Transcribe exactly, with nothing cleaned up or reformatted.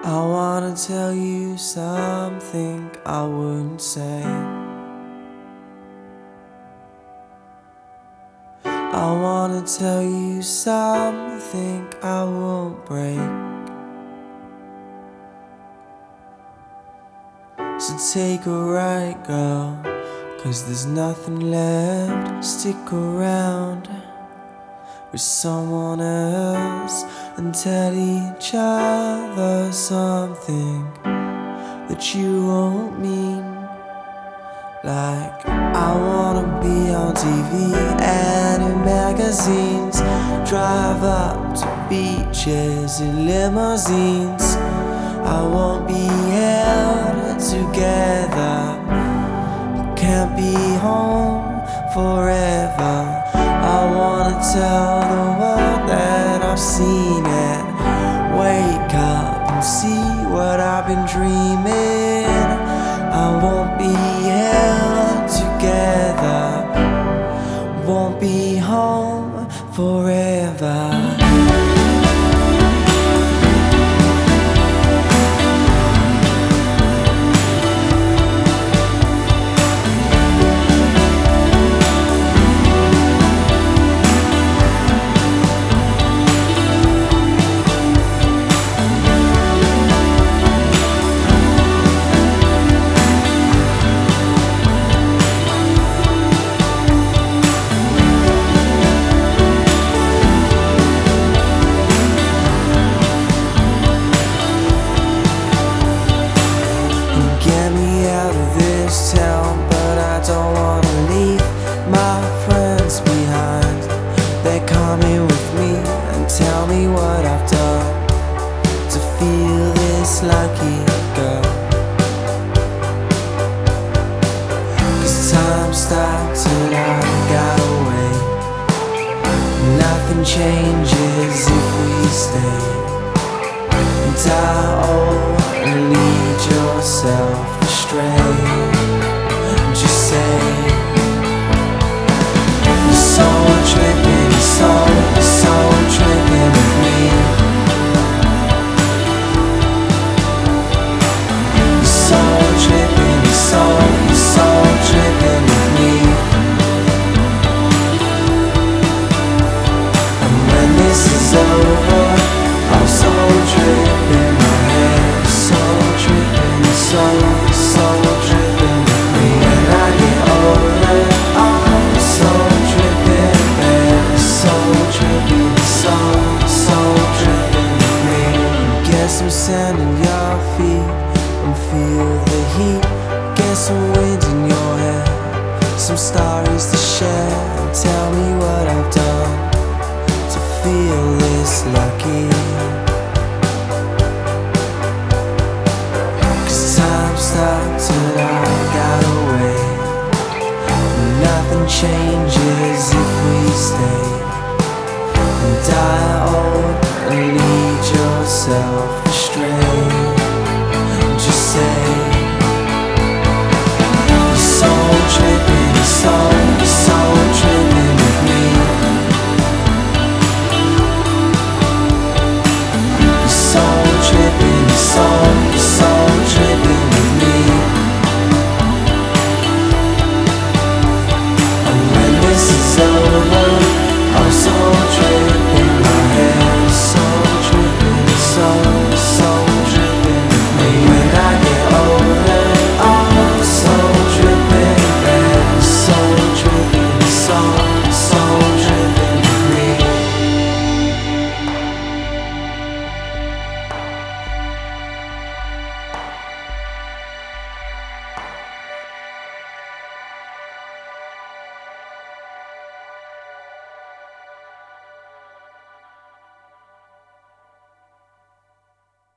I wanna tell you something I wouldn't say. I wanna tell you something I won't break. So take a ride, girl, 'cause there's nothing left. Stick around with someone else and tell each other something that you won't mean. Like, I wanna be on T V and in magazines, drive up to beaches in limousines. I won't be held together, can't be home forever. I wanna tell the world that I've seen it. Wake up and see what I've been dreaming. I won't be held together, won't be home forever. Town, but I don't wanna leave my friends behind. They're coming with me and tell me what I've done to feel this lucky, girl. 'Cause time stopped and I got away. Nothing changes if we stay. And I only lead yourself astray. Soul tripping, soul, soul tripping with me. Soul tripping, soul, soul tripping with me. And when this is over, I'll soul trip in my head. Soul tripping, soul, soul tripping with me. When I get older, I'll soul tripping. Soul tripping, soul, soul tripping with me. Get some sand in your feet and feel the heat. Get some wind in your hair, some stories to share, and tell me what I've done to feel this lucky. 'Cause time stopped and I got away. Nothing changes if we stay. And I only lead yourself astray. Just say, soul tripping, soul.